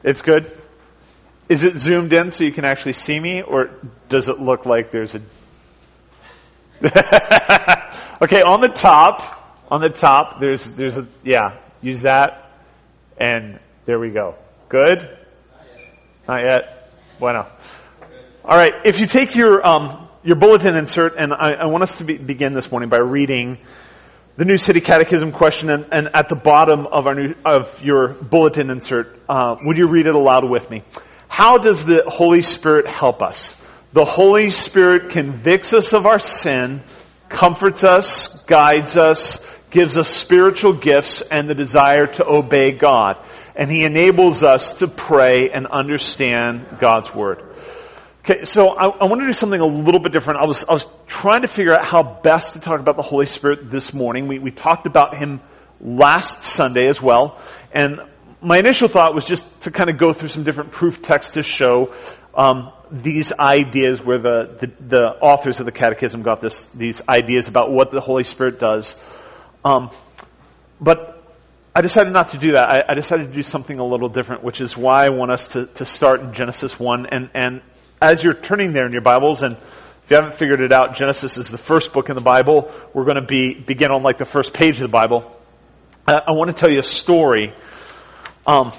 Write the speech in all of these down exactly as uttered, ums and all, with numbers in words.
It's good? Is it zoomed in so you can actually see me, or does it look like there's a... Okay, on the top, on the top, there's, there's a, yeah, use that, and there we go. Good? Not yet. Not yet? Bueno. All right, if you take your, um, your bulletin insert, and I, I want us to be, begin this morning by reading the New City Catechism question, and, and at the bottom of our new, of your bulletin insert, uh, would you read it aloud with me? How does the Holy Spirit help us? The Holy Spirit convicts us of our sin, comforts us, guides us, gives us spiritual gifts and the desire to obey God. And He enables us to pray and understand God's Word. Okay, so I, I want to do something a little bit different. I was I was trying to figure out how best to talk about the Holy Spirit this morning. We we talked about Him last Sunday as well. And my initial thought was just to kind of go through some different proof texts to show um, these ideas where the, the, the authors of the Catechism got this these ideas about what the Holy Spirit does. Um, but I decided not to do that. I, I decided to do something a little different, which is why I want us to, to start in Genesis one. And, and as you're turning there in your Bibles, and if you haven't figured it out, Genesis is the first book in the Bible. We're going to be begin on like the first page of the Bible. I, I want to tell you a story um,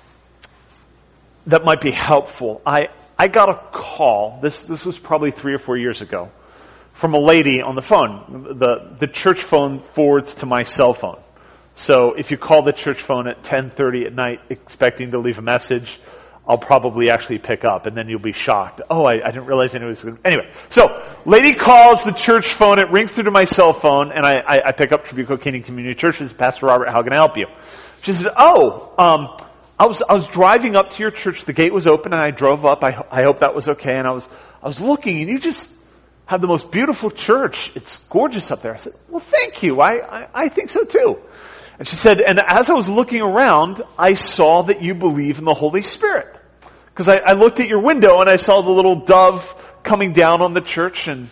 that might be helpful. I, I got a call, this this was probably three or four years ago, from a lady on the phone. The, the church phone forwards to my cell phone. So if you call the church phone at ten thirty at night expecting to leave a message, I'll probably actually pick up, and then you'll be shocked. Oh, I, I didn't realize it was... Anyway, so, lady calls the church phone, it rings through to my cell phone, and I, I, I pick up Trabuco Canyon Community Church. This is Pastor Robert. How can I help you? She said, oh, um, I was I was driving up to your church. The gate was open, and I drove up. I, I hope that was okay. And I was I was looking, and you just have the most beautiful church. It's gorgeous up there. I said, well, thank you. I, I, I think so, too. And she said, and as I was looking around, I saw that you believe in the Holy Spirit. Because I, I looked at your window and I saw the little dove coming down on the church, and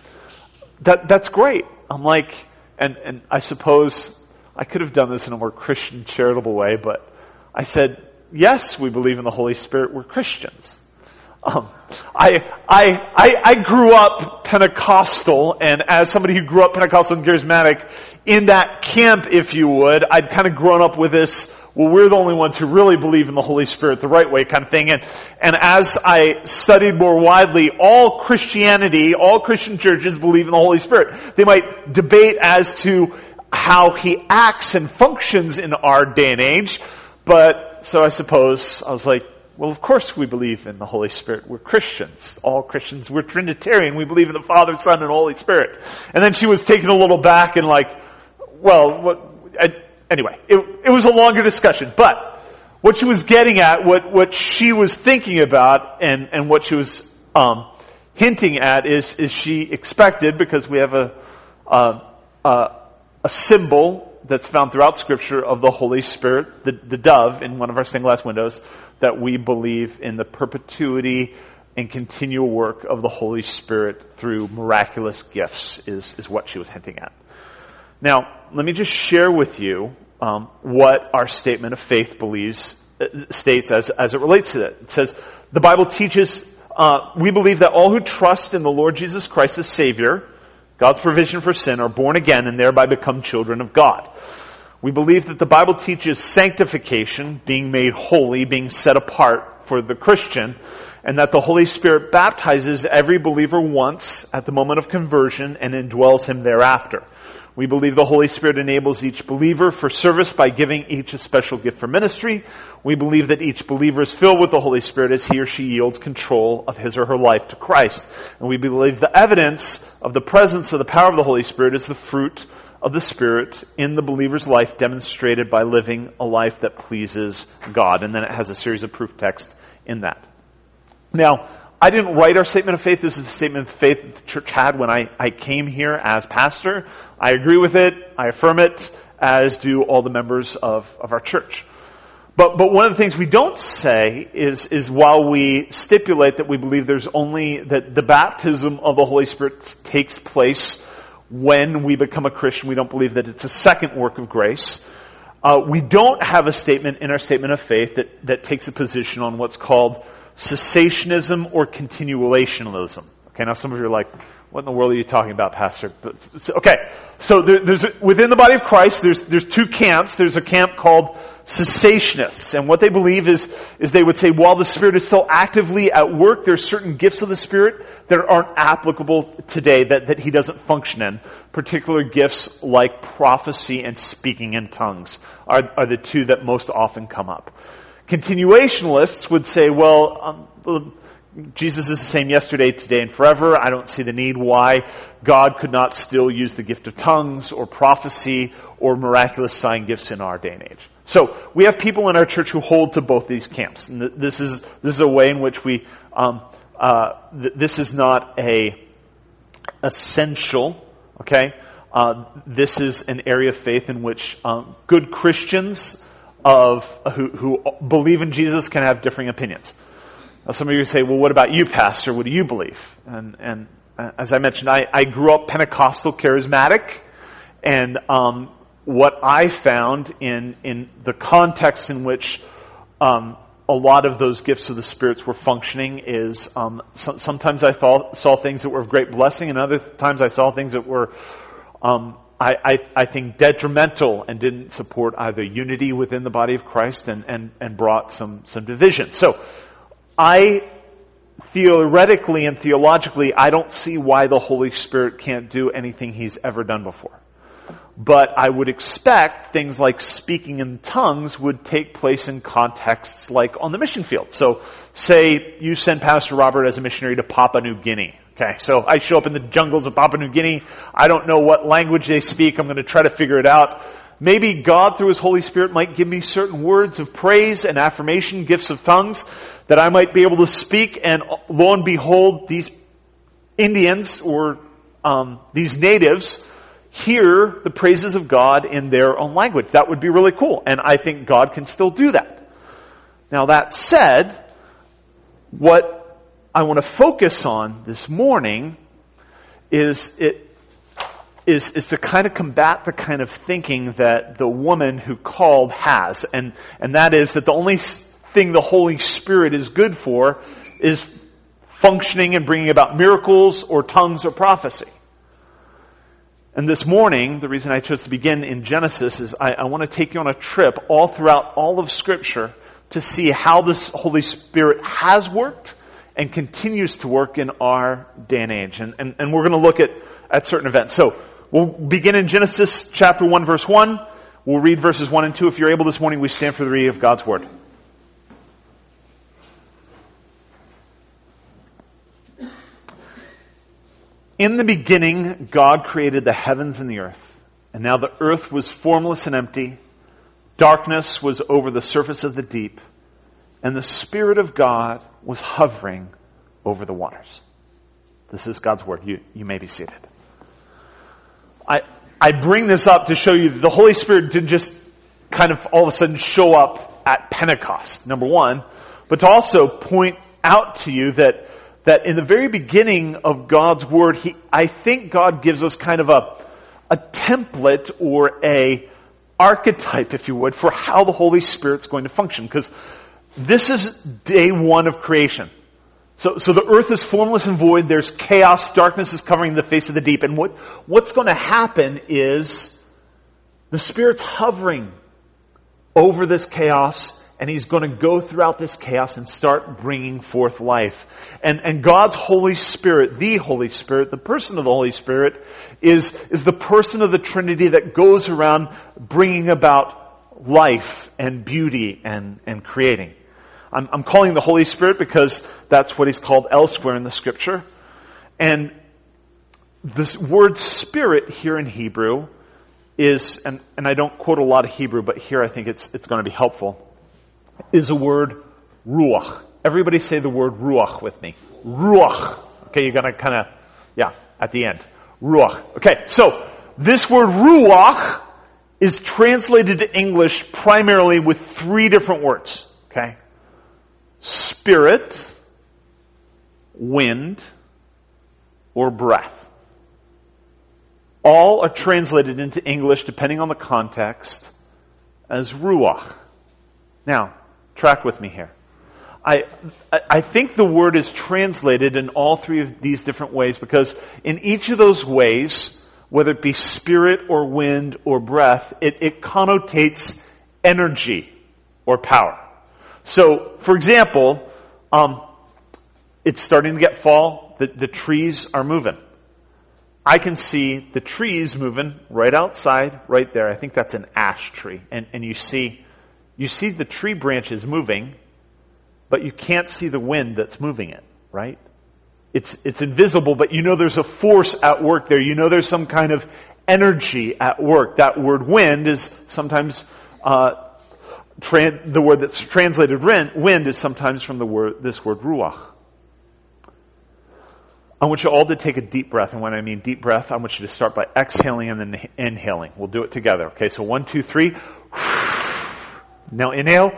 that that's great. I'm like, and, and I suppose I could have done this in a more Christian, charitable way, but I said, yes, we believe in the Holy Spirit. We're Christians. Um, I, I, I, I grew up Pentecostal, and as somebody who grew up Pentecostal and charismatic, in that camp, if you would, I'd kind of grown up with this, well, we're the only ones who really believe in the Holy Spirit the right way kind of thing. And, and as I studied more widely, all Christianity, all Christian churches believe in the Holy Spirit. They might debate as to how He acts and functions in our day and age, but so I suppose I was like, well, of course we believe in the Holy Spirit. We're Christians. All Christians. We're Trinitarian. We believe in the Father, Son, and Holy Spirit. And then she was taken a little back and like, well, what, I, anyway, it, it was a longer discussion. But what she was getting at, what, what she was thinking about, and, and what she was um, hinting at is, is she expected, because we have a, a, a, a symbol that's found throughout Scripture of the Holy Spirit, the, the dove in one of our stained glass windows, that we believe in the perpetuity and continual work of the Holy Spirit through miraculous gifts is, is what she was hinting at. Now, let me just share with you um, what our statement of faith believes, uh, states as, as it relates to that. It says, the Bible teaches, uh, we believe that all who trust in the Lord Jesus Christ as Savior, God's provision for sin, are born again and thereby become children of God. We believe that the Bible teaches sanctification, being made holy, being set apart for the Christian, and that the Holy Spirit baptizes every believer once at the moment of conversion and indwells him thereafter. We believe the Holy Spirit enables each believer for service by giving each a special gift for ministry. We believe that each believer is filled with the Holy Spirit as he or she yields control of his or her life to Christ. And we believe the evidence of the presence of the power of the Holy Spirit is the fruit of the Spirit in the believer's life, demonstrated by living a life that pleases God. And then it has a series of proof texts in that. Now, I didn't write our statement of faith. This is the statement of faith that the church had when I, I came here as pastor. I agree with it. I affirm it, as do all the members of, of our church. But but one of the things we don't say is is while we stipulate that we believe there's only that the baptism of the Holy Spirit takes place when we become a Christian, we don't believe that it's a second work of grace. Uh, we don't have a statement in our statement of faith that, that takes a position on what's called cessationism or continuationalism. Okay, now some of you are like, what in the world are you talking about, Pastor? But, so, okay, so there, there's within the body of Christ, there's there's two camps. There's a camp called cessationists, and what they believe is is they would say while the Spirit is still actively at work, there's certain gifts of the Spirit that aren't applicable today, that that He doesn't function in. Particular gifts like prophecy and speaking in tongues are are the two that most often come up. Continuationalists would say, well, um, Jesus is the same yesterday, today, and forever. I don't see the need why God could not still use the gift of tongues or prophecy or miraculous sign gifts in our day and age. So we have people in our church who hold to both these camps. And this is this is a way in which we um, uh, th- this is not a essential. Okay, uh, this is an area of faith in which um, good Christians of who, who believe in Jesus can have differing opinions. Now, some of you say, well, what about you, Pastor? What do you believe? And, and as I mentioned, I, I grew up Pentecostal charismatic, and um, what I found in, in the context in which um, a lot of those gifts of the spirits were functioning is um, so, sometimes I thought, saw things that were of great blessing, and other times I saw things that were, um, I, I, I think, detrimental and didn't support either unity within the body of Christ and, and, and brought some, some division. So I, theoretically and theologically, I don't see why the Holy Spirit can't do anything He's ever done before. But I would expect things like speaking in tongues would take place in contexts like on the mission field. So say you send Pastor Robert as a missionary to Papua New Guinea. Okay, so I show up in the jungles of Papua New Guinea. I don't know what language they speak. I'm going to try to figure it out. Maybe God, through His Holy Spirit, might give me certain words of praise and affirmation, gifts of tongues, that I might be able to speak, and lo and behold, these Indians or um, these natives hear the praises of God in their own language. That would be really cool, and I think God can still do that. Now, that said, what I want to focus on this morning is it is is to kind of combat the kind of thinking that the woman who called has, and and that is that the only thing the Holy Spirit is good for is functioning and bringing about miracles or tongues or prophecy. And this morning, the reason I chose to begin in Genesis is I, I want to take you on a trip all throughout all of Scripture to see how this Holy Spirit has worked and continues to work in our day and age. And, and, and we're going to look at, at certain events. So we'll begin in Genesis chapter one, verse one. We'll read verses one and two. If you're able this morning, we stand for the reading of God's Word. In the beginning, God created the heavens and the earth. And now the earth was formless and empty. Darkness was over the surface of the deep. And the Spirit of God was hovering over the waters. This is God's Word. You, you may be seated. I, I bring this up to show you that the Holy Spirit didn't just kind of all of a sudden show up at Pentecost, number one, but to also point out to you that that in the very beginning of God's Word, He, I think God gives us kind of a, a template or a archetype, if you would, for how the Holy Spirit's going to function. Because this is day one of creation. So, so the earth is formless and void. There's chaos. Darkness is covering the face of the deep. And what, what's going to happen is the Spirit's hovering over this chaos, and He's going to go throughout this chaos and start bringing forth life. And, and God's Holy Spirit, the Holy Spirit, the person of the Holy Spirit, is, is the person of the Trinity that goes around bringing about life and beauty and, and creating. I'm, I'm calling the Holy Spirit because that's what He's called elsewhere in the Scripture. And this word Spirit here in Hebrew is, and, and I don't quote a lot of Hebrew, but here I think it's it's going to be helpful, is a word ruach. Everybody say the word ruach with me. Ruach. Okay, you're going to kind of, yeah, at the end. Ruach. Okay, so this word ruach is translated to English primarily with three different words. Okay? Spirit, wind, or breath. All are translated into English, depending on the context, as ruach. Now, track with me here. I, I think the word is translated in all three of these different ways because in each of those ways, whether it be spirit or wind or breath, it, it connotates energy or power. So, for example, um, it's starting to get fall. The, the trees are moving. I can see the trees moving right outside, right there. I think that's an ash tree. And, and you see, you see the tree branches moving, but you can't see the wind that's moving it, right? It's, it's invisible, but you know there's a force at work there. You know there's some kind of energy at work. That word wind is sometimes, uh, tran- the word that's translated wind is sometimes from the word, this word ruach. I want you all to take a deep breath, and when I mean deep breath, I want you to start by exhaling and then inhaling. We'll do it together. Okay, so one, two, three. Now inhale.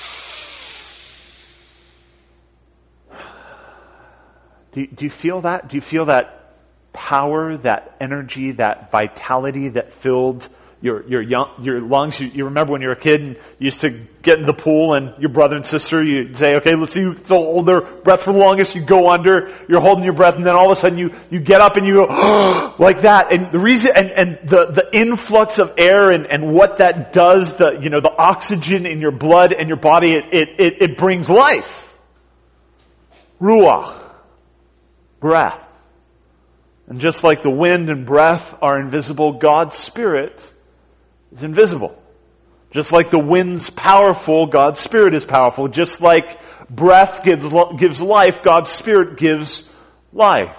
Do, do you feel that? Do you feel that power, that energy, that vitality that filled your your young, your lungs? You, you remember when you were a kid and you used to get in the pool and your brother and sister, you'd say, okay, let's see who's hold their breath for the longest. You go under, you're holding your breath, and then all of a sudden you, you get up and you go, like that. And the reason, and, and the, the influx of air and, and what that does, the, you know, the oxygen in your blood and your body, it, it, it, it brings life. Ruach. Breath. And just like the wind and breath are invisible, God's Spirit is invisible. Just like the wind's powerful, God's Spirit is powerful. Just like breath gives, gives life, God's Spirit gives life.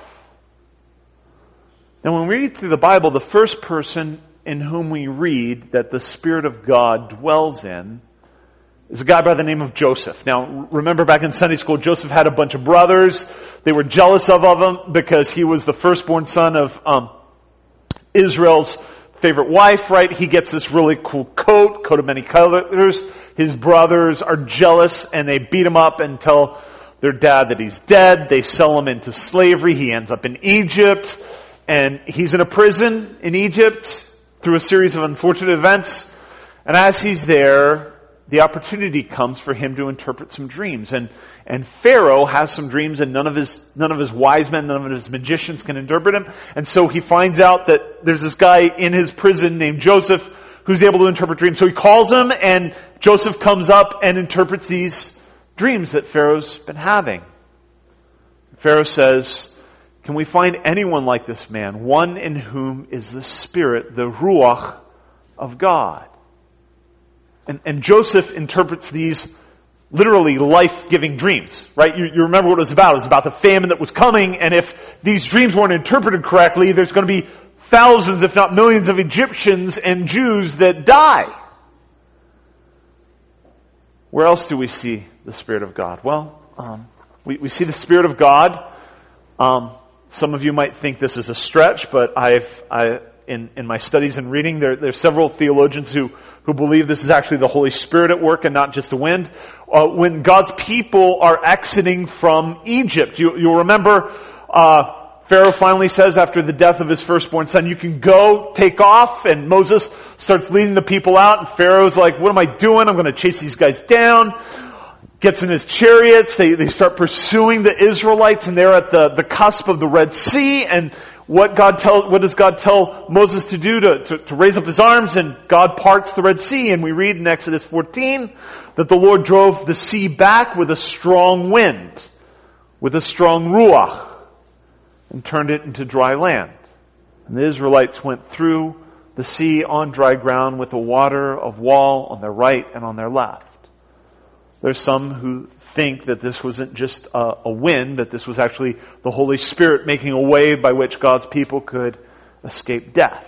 Now when we read through the Bible, the first person in whom we read that the Spirit of God dwells in is a guy by the name of Joseph. Now, remember back in Sunday school, Joseph had a bunch of brothers. They were jealous of, of him because he was the firstborn son of um, Israel's favorite wife, right? He gets this really cool coat, coat of many colors. His brothers are jealous and they beat him up and tell their dad that he's dead. They sell him into slavery. He ends up in Egypt and he's in a prison in Egypt through a series of unfortunate events. And as he's there, the opportunity comes for him to interpret some dreams. And, and Pharaoh has some dreams and none of his, none of his wise men, none of his magicians can interpret them. And so he finds out that there's this guy in his prison named Joseph who's able to interpret dreams. So he calls him and Joseph comes up and interprets these dreams that Pharaoh's been having. Pharaoh says, can we find anyone like this man? One in whom is the Spirit, the Ruach of God. And, and Joseph interprets these literally life-giving dreams, right? You, you remember what it was about. It was about the famine that was coming, and if these dreams weren't interpreted correctly, there's going to be thousands, if not millions, of Egyptians and Jews that die. Where else do we see the Spirit of God? Well, um, we, we see the Spirit of God. Um, some of you might think this is a stretch, but I've, I, in, in my studies and reading, there, there's several theologians who who believe this is actually the Holy Spirit at work and not just a wind. Uh, when God's people are exiting from Egypt, you, you'll remember uh, Pharaoh finally says after the death of his firstborn son, you can go, take off, and Moses starts leading the people out, and Pharaoh's like, what am I doing? I'm going to chase these guys down. Gets in his chariots, they, they start pursuing the Israelites, and they're at the, the cusp of the Red Sea, and What God tell, what does God tell Moses to do? To, to, to raise up his arms, and God parts the Red Sea. And we read in Exodus fourteen that the Lord drove the sea back with a strong wind, with a strong ruach, and turned it into dry land. And the Israelites went through the sea on dry ground with a water of wall on their right and on their left. There's some who think that this wasn't just a, a wind, that this was actually the Holy Spirit making a way by which God's people could escape death.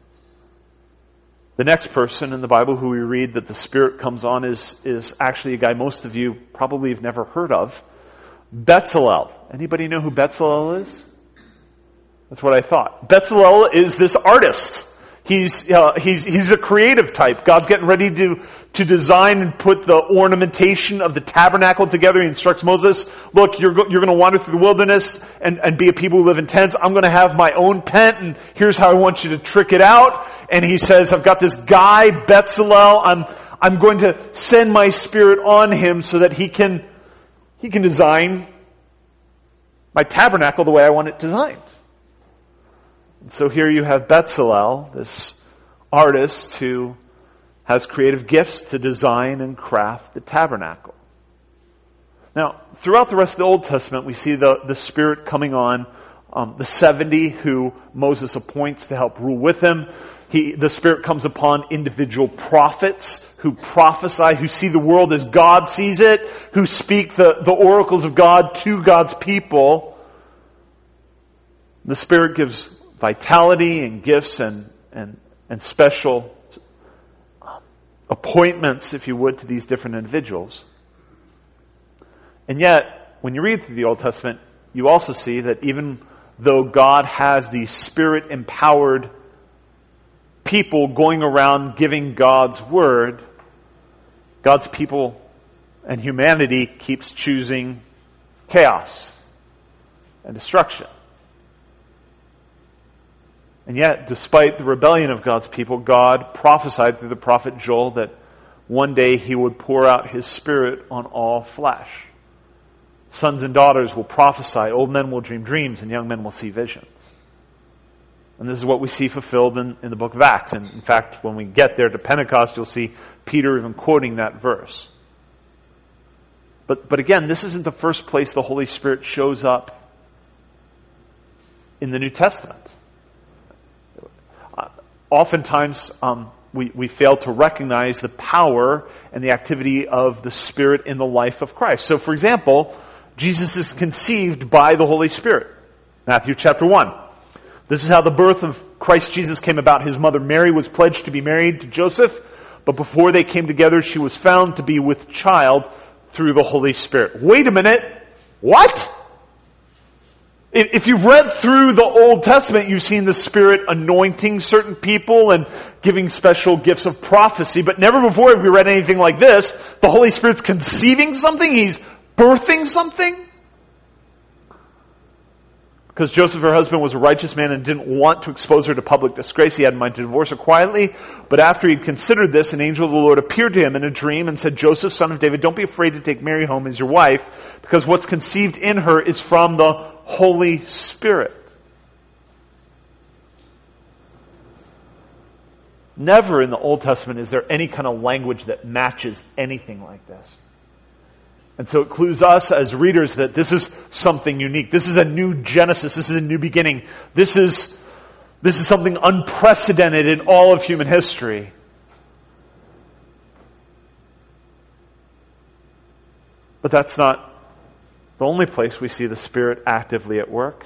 The next person in the Bible who we read that the Spirit comes on is, is actually a guy most of you probably have never heard of. Bezalel. Anybody know who Bezalel is? That's what I thought. Bezalel is this artist. He's, uh, he's, he's a creative type. God's getting ready to, to design and put the ornamentation of the tabernacle together. He instructs Moses, look, you're, go, you're going to wander through the wilderness and, and be a people who live in tents. I'm going to have my own tent, and here's how I want you to trick it out. And he says, I've got this guy, Bezalel. I'm, I'm going to send my Spirit on him so that he can, he can design my tabernacle the way I want it designed. And so here you have Bezalel, this artist who has creative gifts to design and craft the tabernacle. Now, throughout the rest of the Old Testament, we see the, the Spirit coming on um, the seventy who Moses appoints to help rule with him. He, the Spirit comes upon individual prophets who prophesy, who see the world as God sees it, who speak the, the oracles of God to God's people. The Spirit gives vitality and gifts and, and, and special appointments, if you would, to these different individuals. And yet, when you read through the Old Testament, you also see that even though God has these Spirit-empowered people going around giving God's word, God's people and humanity keeps choosing chaos and destruction. And yet, despite the rebellion of God's people, God prophesied through the prophet Joel that one day he would pour out his Spirit on all flesh. Sons and daughters will prophesy, old men will dream dreams, and young men will see visions. And this is what we see fulfilled in, in the book of Acts. And in fact, when we get there to Pentecost, you'll see Peter even quoting that verse. But, but again, this isn't the first place the Holy Spirit shows up in the New Testament. Uh, oftentimes, um, we, we fail to recognize the power and the activity of the Spirit in the life of Christ. So, for example, Jesus is conceived by the Holy Spirit. Matthew chapter one. This is how the birth of Christ Jesus came about. His mother Mary was pledged to be married to Joseph, but before they came together, she was found to be with child through the Holy Spirit. Wait a minute. What? If you've read through the Old Testament, you've seen the Spirit anointing certain people and giving special gifts of prophecy, but never before have we read anything like this. The Holy Spirit's conceiving something. He's birthing something. Because Joseph, her husband, was a righteous man and didn't want to expose her to public disgrace, he had in mind to divorce her quietly. But after he'd considered this, an angel of the Lord appeared to him in a dream and said, Joseph, son of David, don't be afraid to take Mary home as your wife, because what's conceived in her is from the Holy Spirit. Never in the Old Testament is there any kind of language that matches anything like this. And so it clues us as readers that this is something unique. This is a new Genesis. This is a new beginning. This is, this is something unprecedented in all of human history. But that's not the only place we see the Spirit actively at work.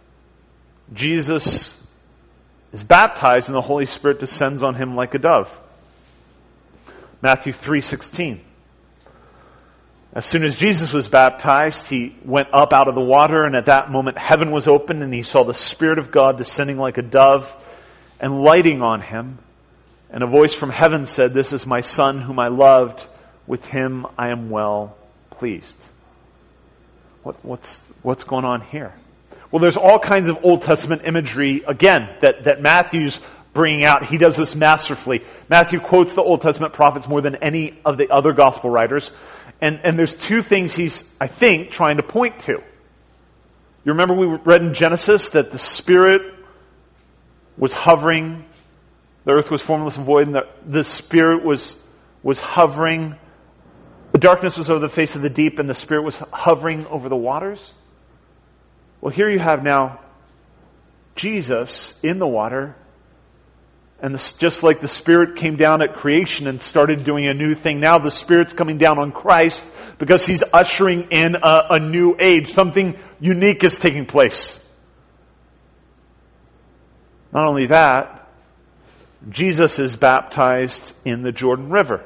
Jesus is baptized and the Holy Spirit descends on him like a dove. Matthew three sixteen. As soon as Jesus was baptized, he went up out of the water, and at that moment heaven was opened, and he saw the Spirit of God descending like a dove and lighting on him. And a voice from heaven said, "This is my Son whom I loved. With him I am well pleased." What, what's, what's going on here? Well, there's all kinds of Old Testament imagery, again, that, that Matthew's bringing out. He does this masterfully. Matthew quotes the Old Testament prophets more than any of the other gospel writers. And, and there's two things he's, I think, trying to point to. You remember we read in Genesis that the Spirit was hovering, the earth was formless and void, and the, the Spirit was, was hovering. The darkness was over the face of the deep, and the Spirit was hovering over the waters. Well, here you have now Jesus in the water, and this, just like the Spirit came down at creation and started doing a new thing, now the Spirit's coming down on Christ because he's ushering in a, a new age. Something unique is taking place. Not only that, Jesus is baptized in the Jordan River.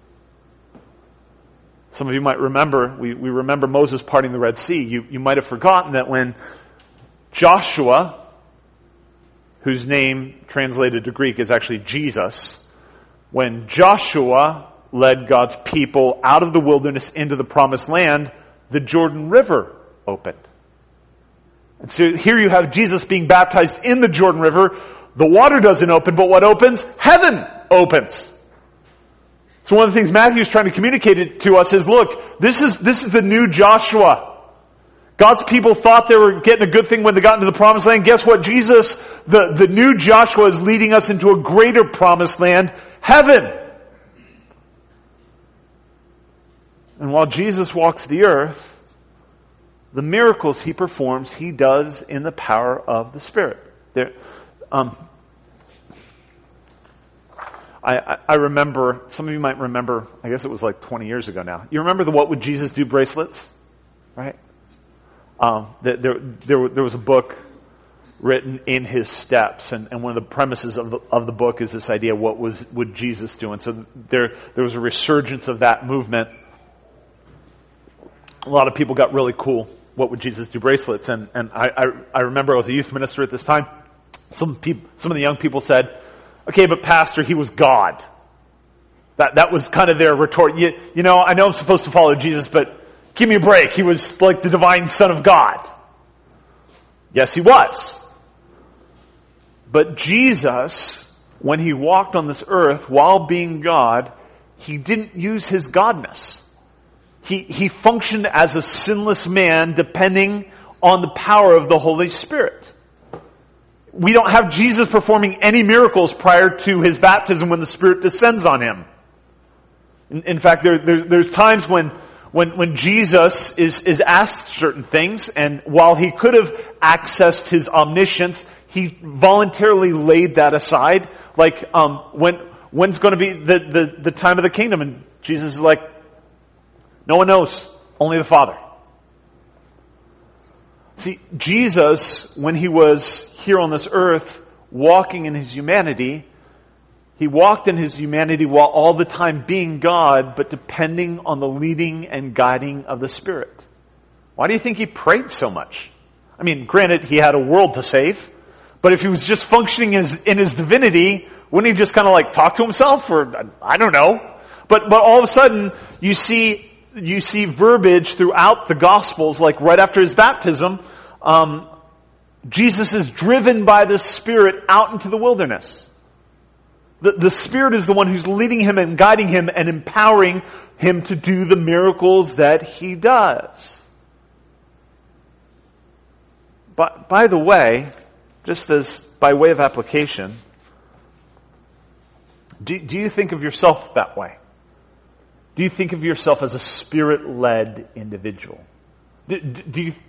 Some of you might remember, we, we remember Moses parting the Red Sea. You, you might have forgotten that when Joshua, whose name translated to Greek is actually Jesus, when Joshua led God's people out of the wilderness into the promised land, the Jordan River opened. And so here you have Jesus being baptized in the Jordan River. The water doesn't open, but what opens? Heaven opens. So one of the things Matthew is trying to communicate to us is, look, this is, this is the new Joshua. God's people thought they were getting a good thing when they got into the promised land. Guess what? Jesus, the, the new Joshua, is leading us into a greater promised land, heaven. And while Jesus walks the earth, the miracles he performs, he does in the power of the Spirit. There, um, I, I, I remember, some of you might remember, I guess it was like twenty years ago now. You remember the What Would Jesus Do bracelets? Right? Um, there, there, there, there was a book written in his steps, and, and one of the premises of the, of the book is this idea, what was would Jesus do? And so there, there was a resurgence of that movement. A lot of people got really cool What Would Jesus Do bracelets, and, and I, I, I remember I was a youth minister at this time. Some people, some of the young people said, okay, but Pastor, he was God. That, that was kind of their retort. You, you know, I know I'm supposed to follow Jesus, but give me a break. He was like the divine Son of God. Yes, he was. But Jesus, when he walked on this earth while being God, he didn't use his godness. He, he functioned as a sinless man depending on the power of the Holy Spirit. We don't have Jesus performing any miracles prior to his baptism when the Spirit descends on him. In, in fact, there, there, there's times when When, when Jesus is, is asked certain things, and while he could have accessed his omniscience, he voluntarily laid that aside. Like, um, when, when's going to be the, the, the time of the kingdom? And Jesus is like, no one knows, only the Father. See, Jesus, when he was here on this earth, walking in his humanity, he walked in his humanity while all the time being God, but depending on the leading and guiding of the Spirit. Why do you think he prayed so much? I mean, granted, he had a world to save, but if he was just functioning in his, in his divinity, wouldn't he just kind of like talk to himself? Or, I don't know. But, but all of a sudden, you see, you see verbiage throughout the Gospels, like right after his baptism, um, Jesus is driven by the Spirit out into the wilderness. The, the Spirit is the one who's leading him and guiding him and empowering him to do the miracles that he does. But by the way, just as by way of application, do, do you think of yourself that way? Do you think of yourself as a Spirit-led individual? Do, do you...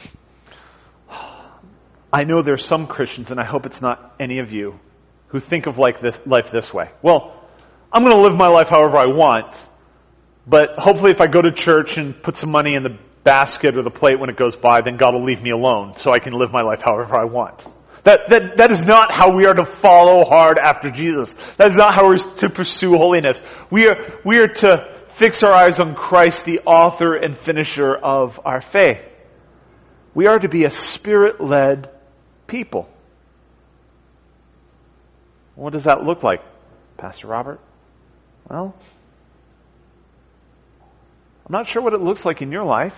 I know there's some Christians, and I hope it's not any of you, who think of like this, life this way. Well, I'm going to live my life however I want, but hopefully if I go to church and put some money in the basket or the plate when it goes by, then God will leave me alone so I can live my life however I want. That, that, that is not how we are to follow hard after Jesus. That is not how we're to pursue holiness. We are, we are to fix our eyes on Christ, the author and finisher of our faith. We are to be a Spirit-led people. What does that look like, Pastor Robert? Well, I'm not sure what it looks like in your life,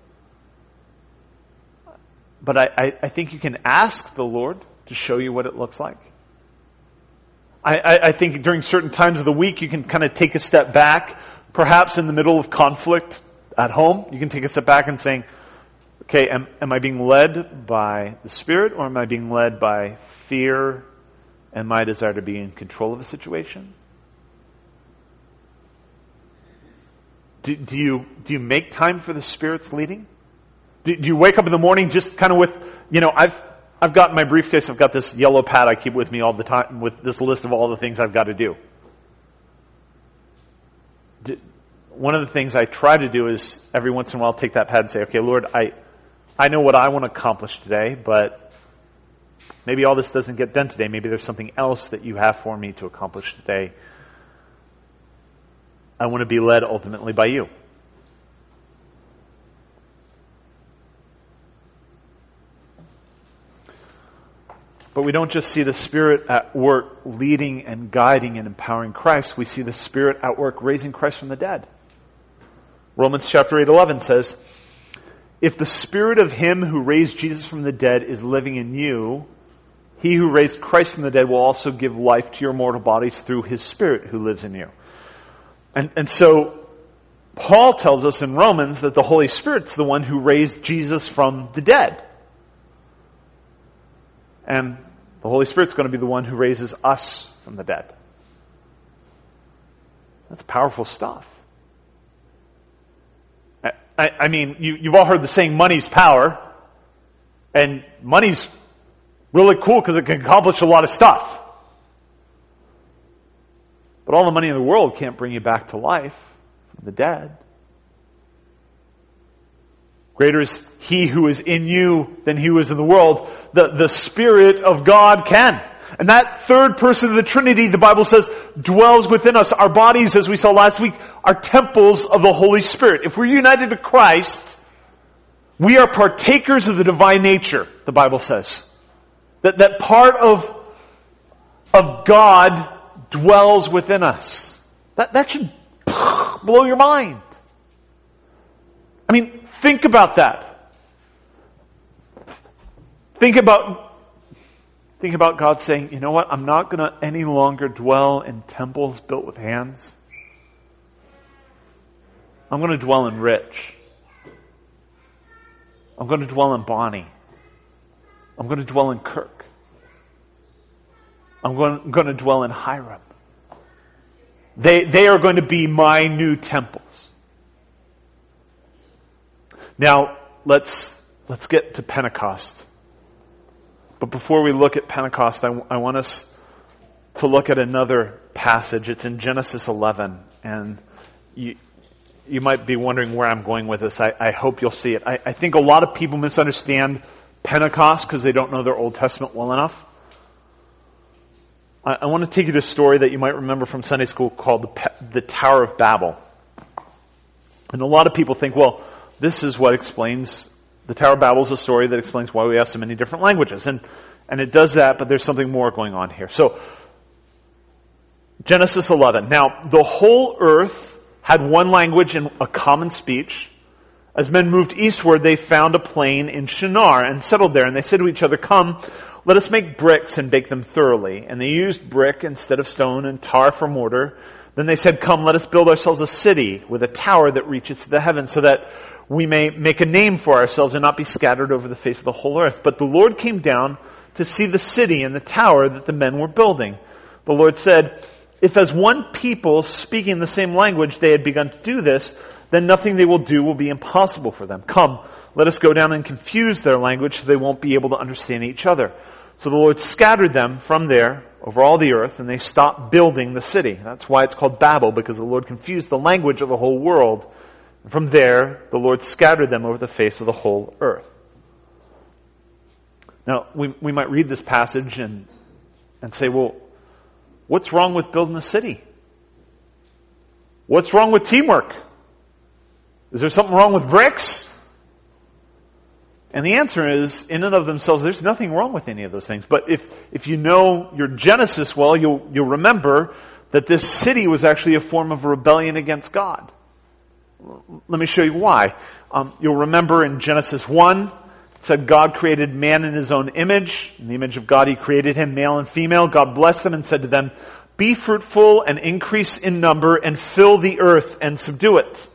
but I, I, I think you can ask the Lord to show you what it looks like. I, I, I think during certain times of the week you can kind of take a step back, perhaps in the middle of conflict at home. You can take a step back and saying, okay, am, am I being led by the Spirit, or am I being led by fear and my desire to be in control of a situation? Do, do you do you make time for the Spirit's leading? Do, do you wake up in the morning just kind of with, you know, I've I've got in my briefcase, I've got this yellow pad I keep with me all the time with this list of all the things I've got to do. do one of the things I try to do is every once in a while take that pad and say, okay, Lord, I I know what I want to accomplish today, but maybe all this doesn't get done today. Maybe there's something else that you have for me to accomplish today. I want to be led ultimately by you. But we don't just see the Spirit at work leading and guiding and empowering Christ. We see the Spirit at work raising Christ from the dead. Romans chapter eight eleven says, if the Spirit of Him who raised Jesus from the dead is living in you, He who raised Christ from the dead will also give life to your mortal bodies through His Spirit who lives in you. And, and so Paul tells us in Romans that the Holy Spirit's the one who raised Jesus from the dead. And the Holy Spirit's going to be the one who raises us from the dead. That's powerful stuff. I, I mean, you, you've all heard the saying, money's power. And money's really cool because it can accomplish a lot of stuff. But all the money in the world can't bring you back to life from the dead. Greater is He who is in you than he who is in the world. The, the Spirit of God can. And that third person of the Trinity, the Bible says, dwells within us. Our bodies, as we saw last week, are temples of the Holy Spirit. If we're united to Christ, we are partakers of the divine nature, the Bible says. That, that part of, of God dwells within us. That, that should blow your mind. I mean, think about that. Think about Think about God saying, you know what, I'm not going to any longer dwell in temples built with hands. I'm going to dwell in Rich. I'm going to dwell in Bonnie. I'm going to dwell in Kirk. I'm going, going to dwell in Hiram. They, they are going to be my new temples. Now, let's, let's get to Pentecost. But before we look at Pentecost, I, I want us to look at another passage. It's in Genesis eleven. And you, you might be wondering where I'm going with this. I, I hope you'll see it. I, I think a lot of people misunderstand Pentecost because they don't know their Old Testament well enough. I, I want to take you to a story that you might remember from Sunday school called the, the Tower of Babel. And a lot of people think, well, this is what explains the Tower of Babel is a story that explains why we have so many different languages. And, and it does that, but there's something more going on here. So, Genesis eleven. Now, the whole earth had one language and a common speech. As men moved eastward, they found a plain in Shinar and settled there. And they said to each other, come, let us make bricks and bake them thoroughly. And they used brick instead of stone and tar for mortar. Then they said, come, let us build ourselves a city with a tower that reaches to the heavens so that we may make a name for ourselves and not be scattered over the face of the whole earth. But the Lord came down to see the city and the tower that the men were building. The Lord said, if as one people speaking the same language they had begun to do this, then nothing they will do will be impossible for them. Come, let us go down and confuse their language so they won't be able to understand each other. So the Lord scattered them from there over all the earth, and they stopped building the city. That's why it's called Babel, because the Lord confused the language of the whole world. And from there, the Lord scattered them over the face of the whole earth. Now, we, we might read this passage and, and say, well, what's wrong with building a city? What's wrong with teamwork? Is there something wrong with bricks? And the answer is, in and of themselves, there's nothing wrong with any of those things. But if, if you know your Genesis well, you'll, you'll remember that this city was actually a form of rebellion against God. Let me show you why. Um, you'll remember in Genesis one, it said God created man in his own image. In the image of God he created him, male and female. God blessed them and said to them, be fruitful and increase in number and fill the earth and subdue it.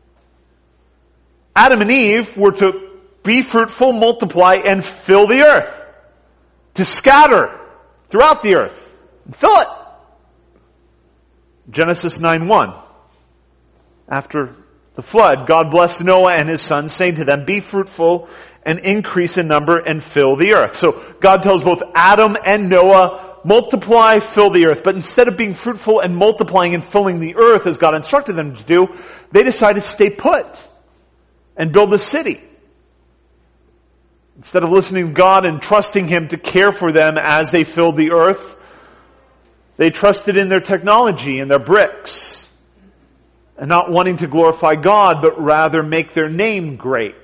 Adam and Eve were to be fruitful, multiply, and fill the earth. To scatter throughout the earth and fill it. Genesis nine one. After the flood, God blessed Noah and his sons, saying to them, be fruitful and increase in number and fill the earth. So God tells both Adam and Noah, multiply, fill the earth. But instead of being fruitful and multiplying and filling the earth as God instructed them to do, they decided to stay put and build a city. Instead of listening to God and trusting Him to care for them as they filled the earth, they trusted in their technology and their bricks. And not wanting to glorify God, but rather make their name great.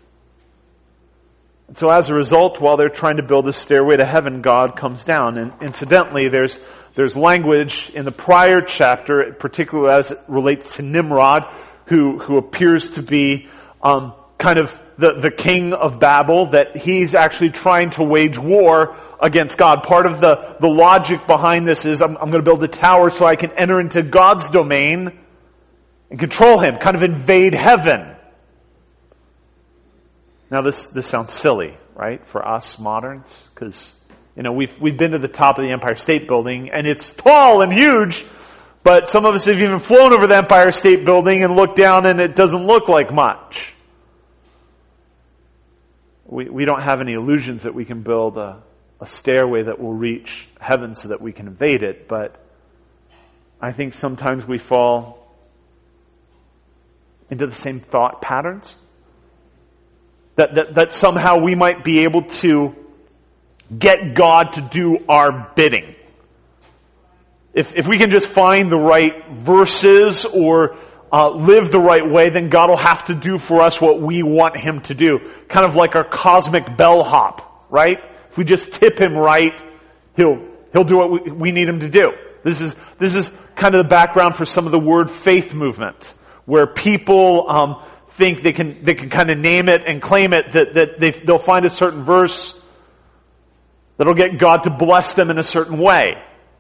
And so as a result, while they're trying to build a stairway to heaven, God comes down. And incidentally, there's there's language in the prior chapter, particularly as it relates to Nimrod, who, who appears to be um, kind of the, the king of Babel, that he's actually trying to wage war against God. Part of the, the logic behind this is, I'm, I'm going to build a tower so I can enter into God's domain. and control him, kind of invade heaven. Now this, this sounds silly, right, for us moderns, because, you know, we've, we've been to the top of the Empire State Building, and it's tall and huge, but some of us have even flown over the Empire State Building and looked down and it doesn't look like much. We, we don't have any illusions that we can build a, a stairway that will reach heaven so that we can invade it, but I think sometimes we fall into the same thought patterns. That, that, that somehow we might be able to get God to do our bidding. If, if we can just find the right verses or uh, live the right way, then God will have to do for us what we want Him to do. Kind of like our cosmic bellhop, right? If we just tip Him right, He'll, He'll do what we, we need Him to do. This is, this is kind of the background for some of the word faith movement, where people, um, think they can they can kind of name it and claim it, that, that they, they'll find a certain verse that'll get God to bless them in a certain way.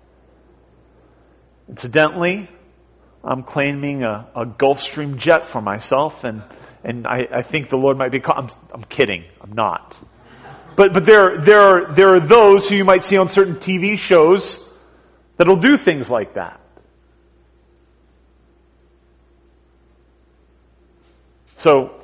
Incidentally, I'm claiming a, a Gulfstream jet for myself, and, and I, I think the Lord might be... I'm, I'm kidding. I'm not. But but there, there, are, there are those who you might see on certain T V shows that'll do things like that. So,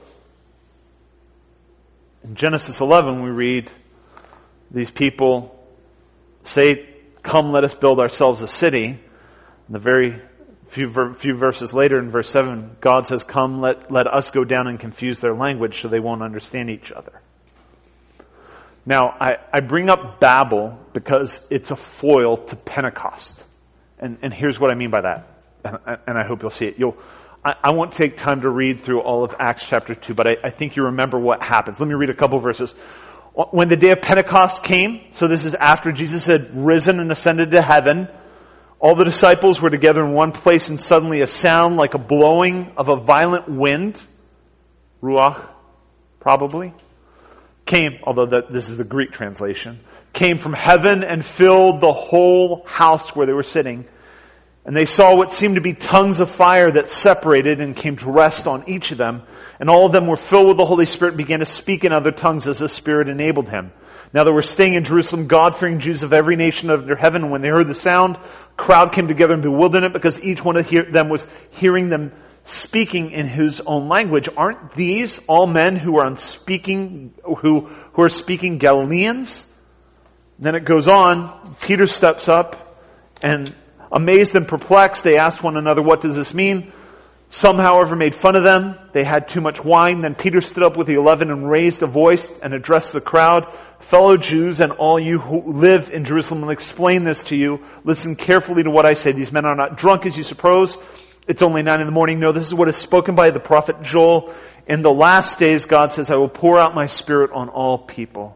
in Genesis eleven, we read these people say, "Come, let us build ourselves a city." And the very few, few verses later, in verse seven, God says, "Come, let, let us go down and confuse their language so they won't understand each other." Now, I, I bring up Babel because it's a foil to Pentecost. And, and here's what I mean by that. And, and I hope you'll see it. You'll... I, I won't take time to read through all of Acts chapter two, but I, I think you remember what happens. Let me read a couple verses. When the day of Pentecost came, so this is after Jesus had risen and ascended to heaven, all the disciples were together in one place, and suddenly a sound like a blowing of a violent wind, ruach, probably, came, although that, this is the Greek translation, came from heaven and filled the whole house where they were sitting. And they saw what seemed to be tongues of fire that separated and came to rest on each of them. And all of them were filled with the Holy Spirit and began to speak in other tongues as the Spirit enabled him. Now there were staying in Jerusalem God-fearing Jews of every nation under heaven. And when they heard the sound, a crowd came together in bewilderment because each one of them was hearing them speaking in his own language. Aren't these all men who are speaking, who, who are speaking Galileans? And then it goes on. Peter steps up and, amazed and perplexed, they asked one another, "What does this mean?" Some, however, made fun of them. They had too much wine. Then Peter stood up with the eleven and raised a voice and addressed the crowd. "Fellow Jews and all you who live in Jerusalem, will explain this to you. Listen carefully to what I say. These men are not drunk as you suppose. It's only nine in the morning. No, this is what is spoken by the prophet Joel. In the last days, God says, I will pour out my Spirit on all people."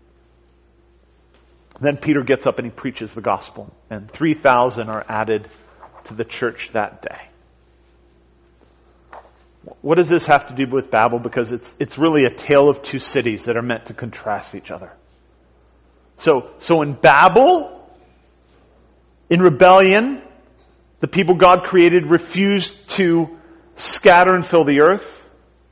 Then Peter gets up and he preaches the gospel, and three thousand are added to the church that day. What does this have to do with Babel? Because it's it's really a tale of two cities that are meant to contrast each other. So, so in Babel, in rebellion, the people God created refused to scatter and fill the earth.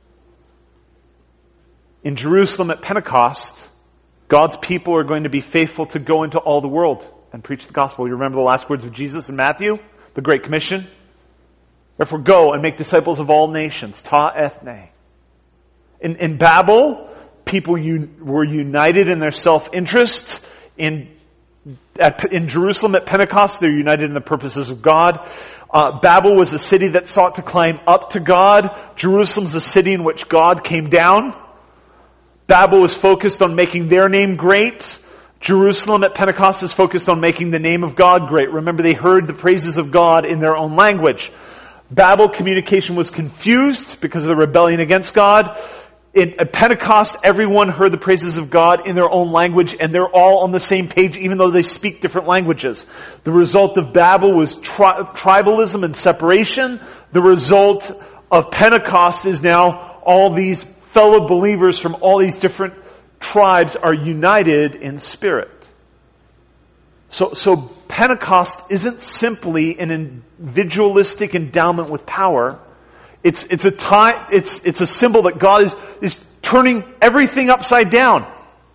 In Jerusalem at Pentecost, God's people are going to be faithful to go into all the world and preach the gospel. You remember the last words of Jesus in Matthew, the Great Commission? Therefore go and make disciples of all nations, ta ethne. In, in Babel, people un, were united in their self-interest. In, at, in Jerusalem at Pentecost, they're united in the purposes of God. Uh, Babel was a city that sought to climb up to God. Jerusalem's a city in which God came down. Babel was focused on making their name great. Jerusalem at Pentecost is focused on making the name of God great. Remember, they heard the praises of God in their own language. Babel communication was confused because of the rebellion against God. In, at Pentecost, everyone heard the praises of God in their own language, and they're all on the same page, even though they speak different languages. The result of Babel was tri- tribalism and separation. The result of Pentecost is now all these fellow believers from all these different tribes are united in spirit. So, so Pentecost isn't simply an individualistic endowment with power. It's, it's a time, it's, it's a symbol that God is, is turning everything upside down.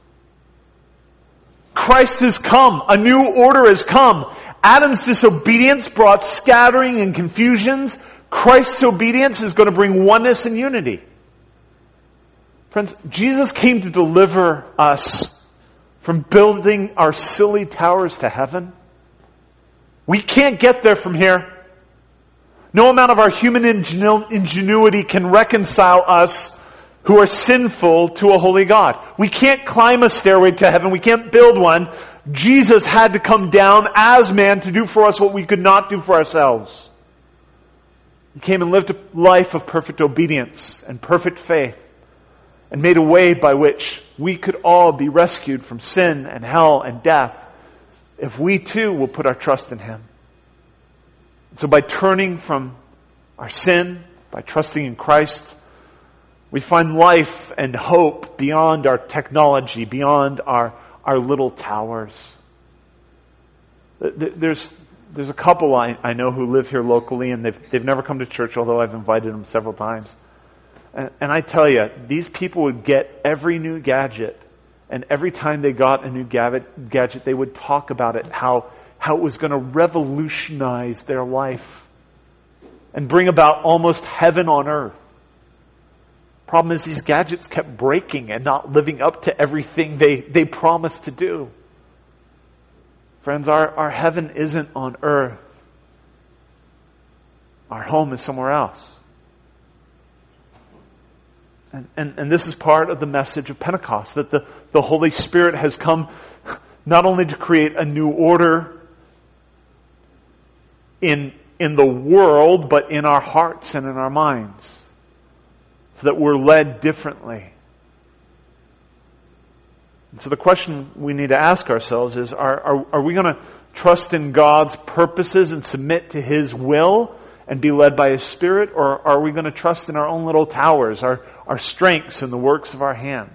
Christ has come. A new order has come. Adam's disobedience brought scattering and confusions. Christ's obedience is going to bring oneness and unity. Friends, Jesus came to deliver us from building our silly towers to heaven. We can't get there from here. No amount of our human ingenu- ingenuity can reconcile us who are sinful to a holy God. We can't climb a stairway to heaven. We can't build one. Jesus had to come down as man to do for us what we could not do for ourselves. He came and lived a life of perfect obedience and perfect faith, and made a way by which we could all be rescued from sin and hell and death if we too will put our trust in Him. So by turning from our sin, by trusting in Christ, we find life and hope beyond our technology, beyond our, our little towers. There's, there's a couple I, I know who live here locally, and they've, they've never come to church, although I've invited them several times. And, and I tell you, these people would get every new gadget, and every time they got a new gadget, gadget they would talk about it, how, how it was going to revolutionize their life and bring about almost heaven on earth. Problem is, these gadgets kept breaking and not living up to everything they, they promised to do. Friends, our, our heaven isn't on earth. Our home is somewhere else. And, and, and this is part of the message of Pentecost, that the, the Holy Spirit has come not only to create a new order in, in the world, but in our hearts and in our minds, so that we're led differently. And so the question we need to ask ourselves is, are, are, are we going to trust in God's purposes and submit to His will and be led by His Spirit, or are we going to trust in our own little towers, our, our strengths and the works of our hands?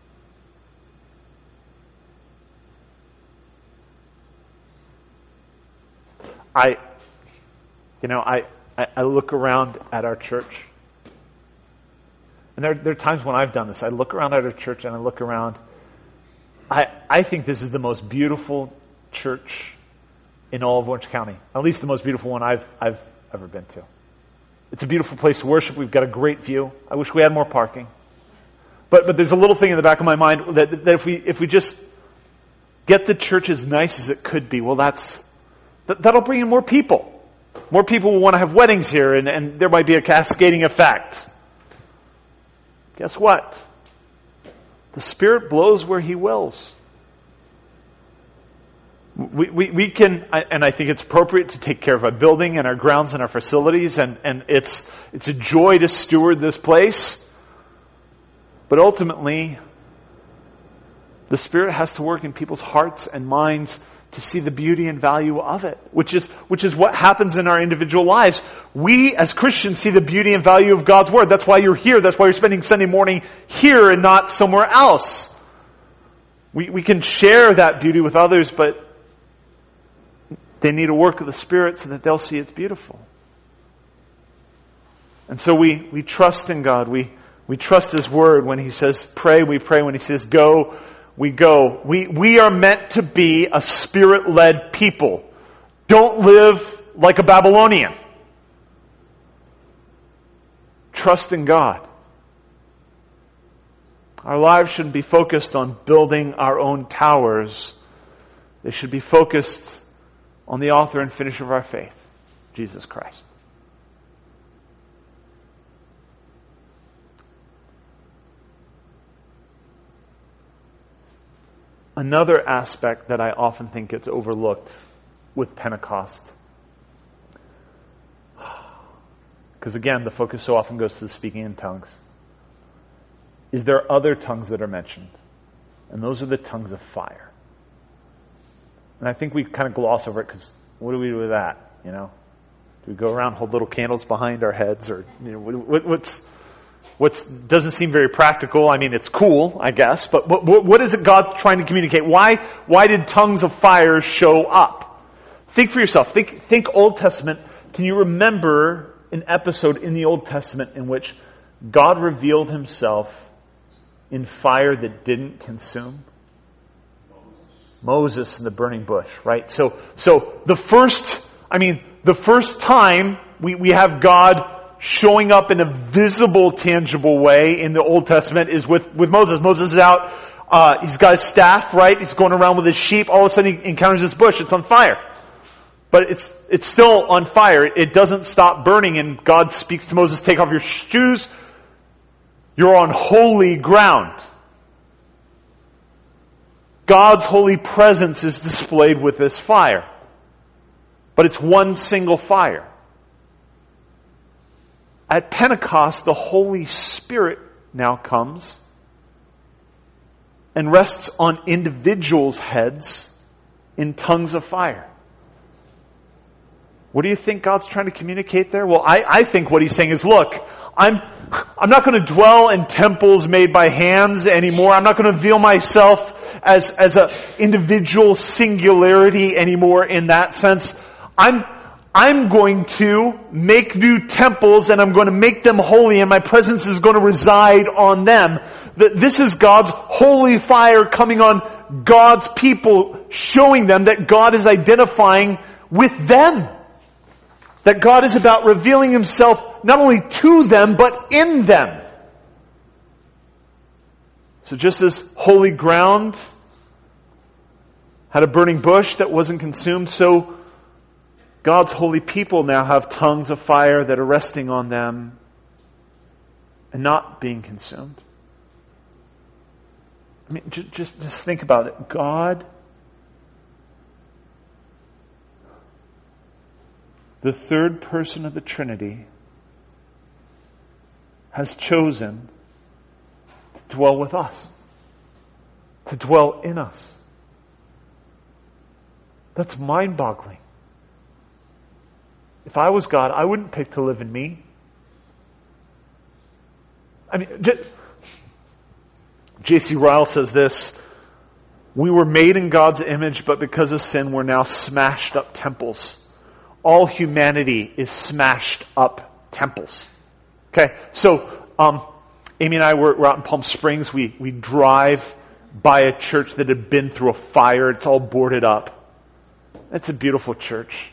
I, you know, I, I, I look around at our church, and there, there are times when I've done this. I look around at our church and I look around. I, I think this is the most beautiful church in all of Orange County. At least the most beautiful one I've, I've ever been to. It's a beautiful place to worship. We've got a great view. I wish we had more parking. But but there's a little thing in the back of my mind that, that if we if we just get the church as nice as it could be, well, that's that, that'll bring in more people. More people will want to have weddings here, and, and there might be a cascading effect. Guess what? The Spirit blows where He wills. We, we, we can, and I think it's appropriate to take care of our building and our grounds and our facilities, and, and it's, it's a joy to steward this place. But ultimately, the Spirit has to work in people's hearts and minds to see the beauty and value of it, which is, which is what happens in our individual lives. We, as Christians, see the beauty and value of God's Word. That's why you're here. That's why you're spending Sunday morning here and not somewhere else. We, we can share that beauty with others, but they need a work of the Spirit so that they'll see it's beautiful. And so we, we trust in God. We, we trust His Word. When He says pray, we pray. When He says go, we go. We, we are meant to be a Spirit-led people. Don't live like a Babylonian. Trust in God. Our lives shouldn't be focused on building our own towers. They should be focused on the author and finisher of our faith, Jesus Christ. Another aspect that I often think gets overlooked with Pentecost, because again, the focus so often goes to the speaking in tongues, is there are other tongues that are mentioned, and those are the tongues of fire. And I think we kind of gloss over it, because what do we do with that? You know, do we go around, hold little candles behind our heads, or you know, what, what's what's doesn't seem very practical? I mean, it's cool, I guess, but what, what, what is it God trying to communicate? Why why did tongues of fire show up? Think for yourself. Think think Old Testament. Can you remember an episode in the Old Testament in which God revealed himself in fire that didn't consume? Moses and the burning bush, right? So, so the first, I mean, the first time we, we have God showing up in a visible, tangible way in the Old Testament is with, with Moses. Moses is out, uh, he's got his staff, right? He's going around with his sheep. All of a sudden he encounters this bush. It's on fire. But it's, it's still on fire. It doesn't stop burning, and God speaks to Moses, take off your shoes. You're on holy ground. God's holy presence is displayed with this fire. But it's one single fire. At Pentecost, the Holy Spirit now comes and rests on individuals' heads in tongues of fire. What do you think God's trying to communicate there? Well, I, I think what he's saying is, look, I'm, I'm not going to dwell in temples made by hands anymore. I'm not going to reveal myself as, as an individual singularity anymore in that sense. I'm, I'm going to make new temples, and I'm going to make them holy, and my presence is going to reside on them. This is God's holy fire coming on God's people, showing them that God is identifying with them. That God is about revealing himself not only to them, but in them. So just as holy ground had a burning bush that wasn't consumed, so God's holy people now have tongues of fire that are resting on them and not being consumed. I mean, just, just, just think about it. God, the third person of the Trinity, has chosen to dwell with us, to dwell in us. That's mind-boggling. If I was God, I wouldn't pick to live in me. I mean, J C Ryle says this: we were made in God's image, but because of sin, we're now smashed up temples. All humanity is smashed up temples. Okay, so um, Amy and I were, were out in Palm Springs. We we drive by a church that had been through a fire. It's all boarded up. It's a beautiful church.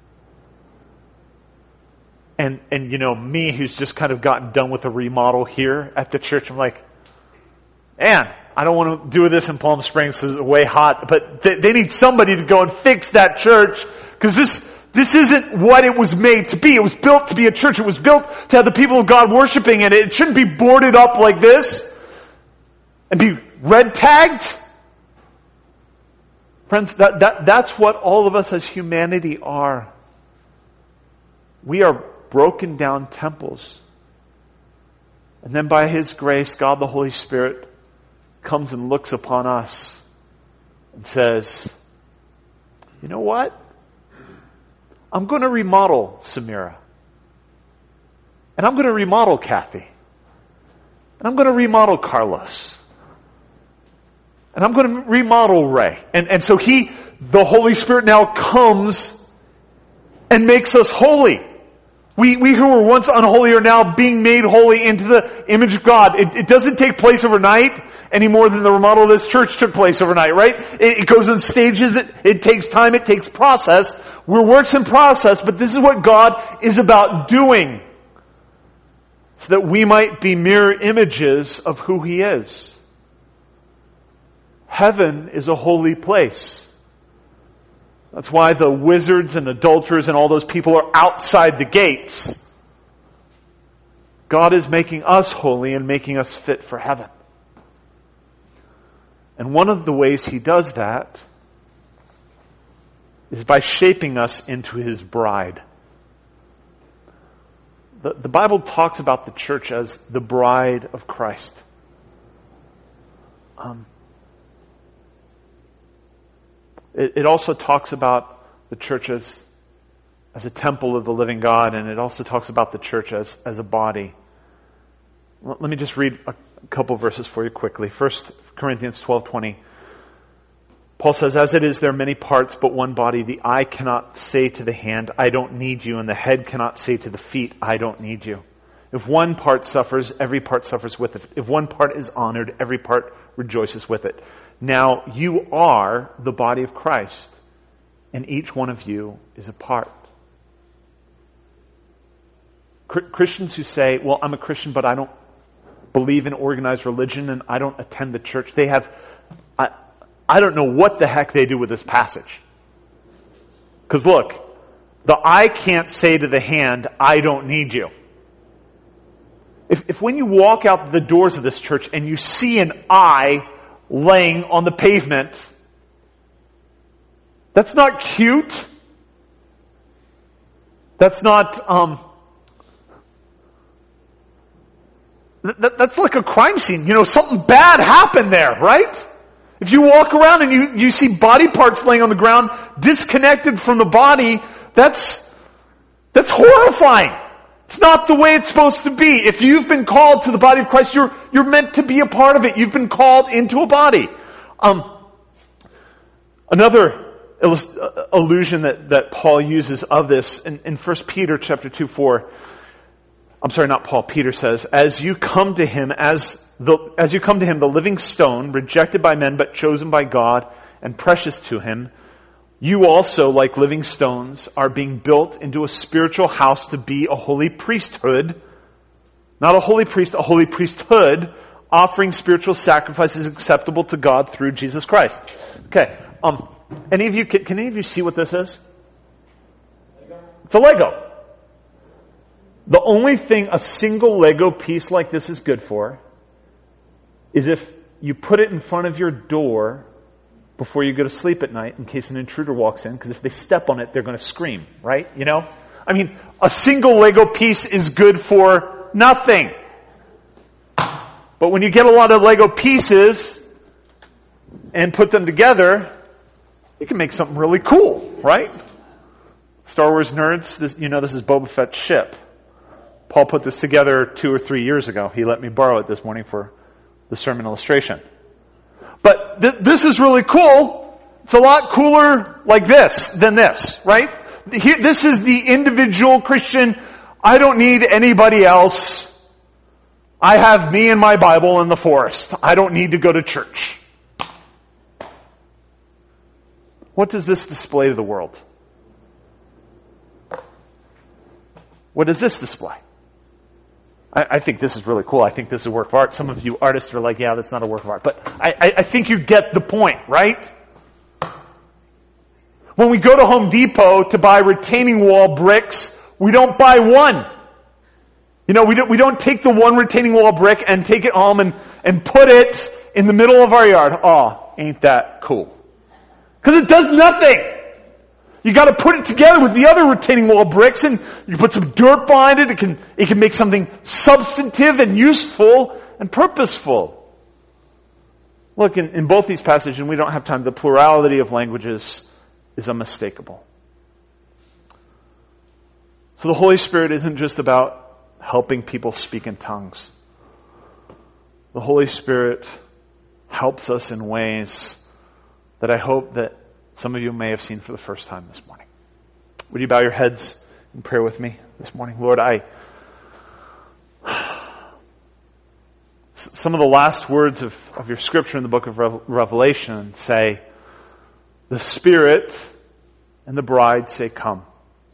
And and you know, me who's just kind of gotten done with a remodel here at the church, I'm like, man, I don't want to do this in Palm Springs because it's way hot. But they, they need somebody to go and fix that church, because this this isn't what it was made to be. It was built to be a church. It was built to have the people of God worshiping in it. It shouldn't be boarded up like this and be red tagged. Friends, that, that that's what all of us as humanity are. We are broken down temples. And then by His grace, God the Holy Spirit comes and looks upon us and says, you know what? I'm going to remodel Samira. And I'm going to remodel Kathy. And I'm going to remodel Carlos. And I'm going to remodel Ray. And, and so He, the Holy Spirit now comes and makes us holy. We, we who were once unholy are now being made holy into the image of God. It, it doesn't take place overnight any more than the remodel of this church took place overnight, right? It, it goes in stages. It, it takes time. It takes process. We're works in process, but this is what God is about doing, so that we might be mirror images of who He is. Heaven is a holy place. That's why the wizards and adulterers and all those people are outside the gates. God is making us holy and making us fit for heaven. And one of the ways He does that is by shaping us into His bride. The, the Bible talks about the church as the bride of Christ. Um, it, it also talks about the church as, as a temple of the living God, and it also talks about the church as, as a body. Let me just read a couple verses for you quickly. First Corinthians twelve twenty. Paul says, as it is, there are many parts, but one body. The eye cannot say to the hand, I don't need you, and the head cannot say to the feet, I don't need you. If one part suffers, every part suffers with it. If one part is honored, every part rejoices with it. Now you are the body of Christ, and each one of you is a part. Christians who say, well, I'm a Christian, but I don't believe in organized religion, and I don't attend the church, they have... I, I don't know what the heck they do with this passage. Because look, the eye can't say to the hand, I don't need you. If, if when you walk out the doors of this church and you see an eye laying on the pavement, that's not cute. That's not, um, that, that's like a crime scene. You know, something bad happened there, right? If you walk around and you, you see body parts laying on the ground, disconnected from the body, that's, that's horrifying. It's not the way it's supposed to be. If you've been called to the body of Christ, you're, you're meant to be a part of it. You've been called into a body. Um, another illust- uh, allusion that, that Paul uses of this in, in First Peter chapter two, four, I'm sorry, not Paul, Peter says, as you come to him as The, as you come to him, the living stone, rejected by men, but chosen by God and precious to him, you also, like living stones, are being built into a spiritual house to be a holy priesthood. Not a holy priest, a holy priesthood, offering spiritual sacrifices acceptable to God through Jesus Christ. Okay, um, any of you, can, can any of you see what this is? It's a Lego. The only thing a single Lego piece like this is good for is if you put it in front of your door before you go to sleep at night in case an intruder walks in, because if they step on it, they're going to scream, right? You know? I mean, a single Lego piece is good for nothing. But when you get a lot of Lego pieces and put them together, you can make something really cool, right? Star Wars nerds, this, you know this is Boba Fett's ship. Paul put this together two or three years ago. He let me borrow it this morning for the sermon illustration. But th- this is really cool. It's a lot cooler like this than this, right? Here, this is the individual Christian. I don't need anybody else. I have me and my Bible in the forest. I don't need to go to church. What does this display to the world? What does this display? I, I think this is really cool. I think this is a work of art. Some of you artists are like, yeah, that's not a work of art. But I, I, I think you get the point, right? When we go to Home Depot to buy retaining wall bricks, we don't buy one. You know, we don't, we don't take the one retaining wall brick and take it home and, and put it in the middle of our yard. Oh, ain't that cool? Because it does nothing. You got to put it together with the other retaining wall bricks, and you put some dirt behind it. It can it can make something substantive and useful and purposeful. Look, in, in both these passages, and we don't have time, the plurality of languages is unmistakable. So the Holy Spirit isn't just about helping people speak in tongues. The Holy Spirit helps us in ways that I hope that some of you may have seen for the first time this morning. Would you bow your heads in prayer with me this morning? Lord, I... Some of the last words of, of your scripture in the book of Revelation say, the Spirit and the bride say, come.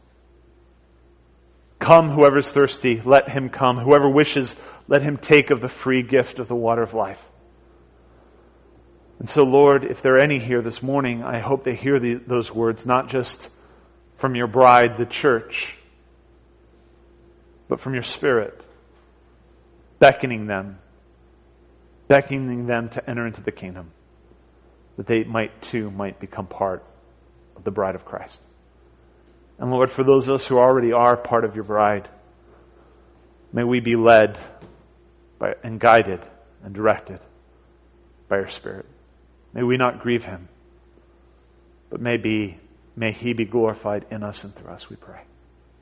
Come, whoever is thirsty, let him come. Whoever wishes, let him take of the free gift of the water of life. And so, Lord, if there are any here this morning, I hope they hear the, those words, not just from your bride, the church, but from your Spirit, beckoning them, beckoning them to enter into the kingdom, that they might too might become part of the bride of Christ. And Lord, for those of us who already are part of your bride, may we be led by, and guided and directed by your Spirit. May we not grieve him, but may, be, may he be glorified in us and through us, we pray.